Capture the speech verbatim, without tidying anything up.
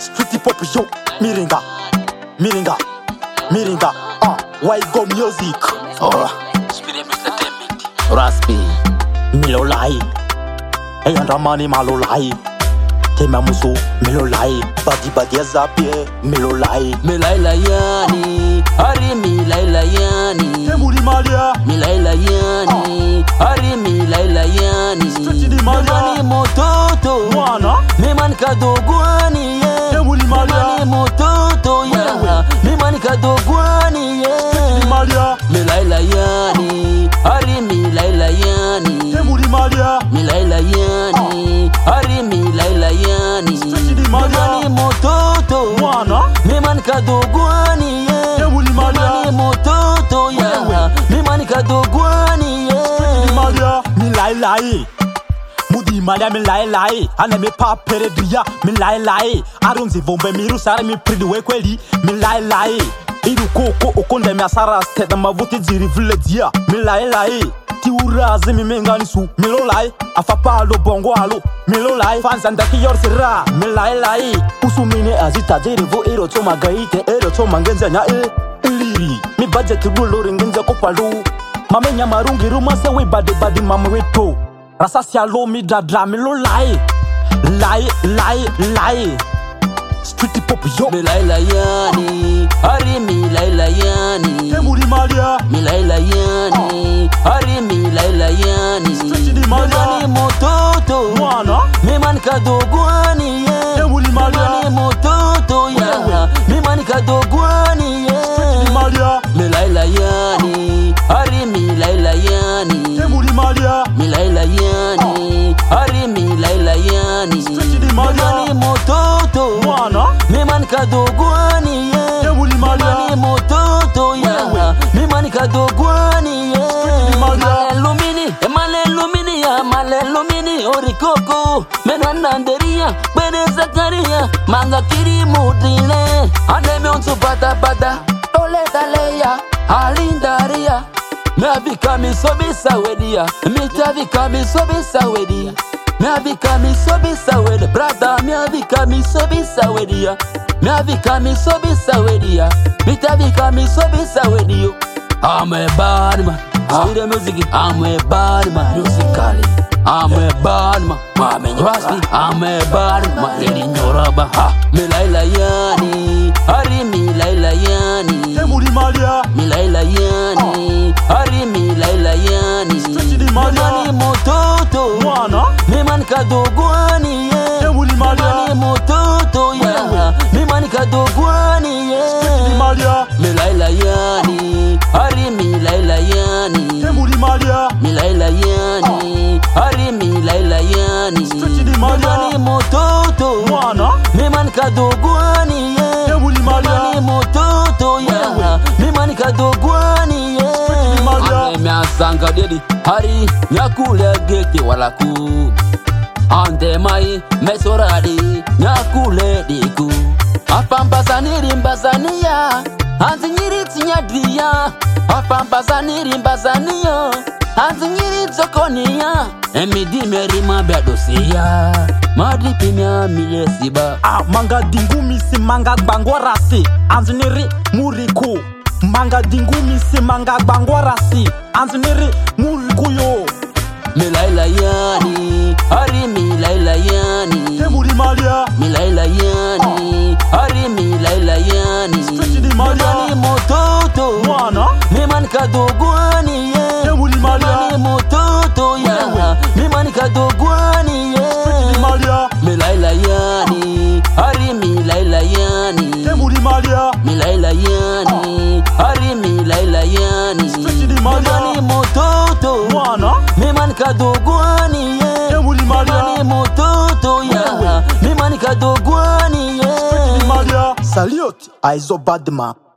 Street pop yo, Miringa, Miringa, Miringa, ah, why go music? Ora, Spirit Entertainment, Raspi, Milolai, hey Andramani Malolai, Tema Muso, Milolai, Badi Badi Azapie, Milolai, Milai Layani, Hari Milai Layani, Temuri Malia, Milai Layani, Hari Milai Layani, Street di Malia, Mototo, Mwana, Miman Kadogwani, Temuri Malia, Mototo, ya, Miman Kadogwani, Street di Malia, Milai Layani, Hari Milai Layani, Temuri Malia, Milai Layani, Hari Milai Layani, Street di Malia, Mototo, Mwana, Miman Kadogwani, Temuri Malia, Mototo, ya, Miman Kadogwani, Street di Malia, Milai Lai. Mudi Malia Milai Lai, ane me pa peredria Milai Lai, arunzi vombe miru sare mi pridi wekweli Milai Lai, iru koko okonde mi asara steda mavuti ziri vile dia Milai Lai, ti urazi mi mengani su Milo Lai, afapa alo bongo alo Milo Lai, fanzanda ki yor sira Milai Lai, usumine azita jiri vo ero choma gaite ero choma ngenza nya e Liri, mi budget rulo ringenza kopalu Mamenya marungi rumase we bade bade mamweto Rasa sialo mi dradra mi lo lai Lai, lai, lai Street pop yo Milai Layani, Hari Milai Layani, Temuri Malia, Milai Layani, Hari Milai Layani, Street di Malia, Mototo, Mwana, Miman Kadogwani, Temuri Malia, Mototo, ya, Miman Kadogwani, Street di Malia, Milai Layani, Hari Milai Layani, Temuri Malia, Milai Layani, Hari Milai Layani, Street di Malia, Mototo, Mwana, Miman Kadogwani, Temuri Malia, Mototo, ya, Miman Kadogwani, di Malia, Malelumini, Malelumini, ya, Malelumini, Orikoko, Menananderia, Bene Zakaria, Manga Kiri Mudile, Aneme onsu bata bata, Ole Daleya, Alindaria, Mavika mi sobi sawedia, Mitavika mi sobi sawedia, Mavika mi sobi sawedia, brother, Mavika mi sobi sawedia, Mavika mi sobi sawedia, Mitavika mi sobi sawedio. I'm a bad man, see the music, I'm a bad man, musically. I'm a bad man, mame Raspi, I'm a bad man, reading your rubber, ha. Milai Layani, Hari Milai Layani, Temuri Malia, Milai Layani, Hari Milai Layani, Street di Malia, Mototo, Mwana, Miman Kadogwani, Temuri Malia, Mototo, ya, Miman Kadogwani, Street di Malia, Milai Layani, Hari Milai Layani, Temuri Malia, Milai Layani, Hari Milai Layani, Street di Malia, Mototo, Mwana, Miman Kadogwani, Temuri Malia, Mototo, ya, Miman Kadogwani, Street di Malia, Ane miasanga dedi, Hari nyakule geke walaku, Ante mai mesoradi, nyakule diku, Apampasani mbazania, Anzi nyiri tinyadria, Apampasani mbazania, Anzi nyiri zokonia, Emidi merima bedosia, Madri pimia milesiba. ah, manga dingumi si manga bangwarasi, Anziniri muriku, Manga dingumi si manga bangwarasi, Anziniri muriku yo, Milai Layani, Hari Milai Layani, Temuri Malia, Milai Layani, Hari Milai Layani, Street di Malia, Mototo, Mwana, Miman Kadogwani, Temuri Malia, Mototo, ya, Miman Kadogwani, Street di Malia, Milai Layani, Hari Milai Layani, Temuri Malia, Milai Layani, Hari Milai Layani, Street di Malia, Mototo, Mwana, Miman Kadogwani, Temuri Malia, Mototo, ya, Miman Kadogwani, Street di Malia, Salute, Aizo Badma.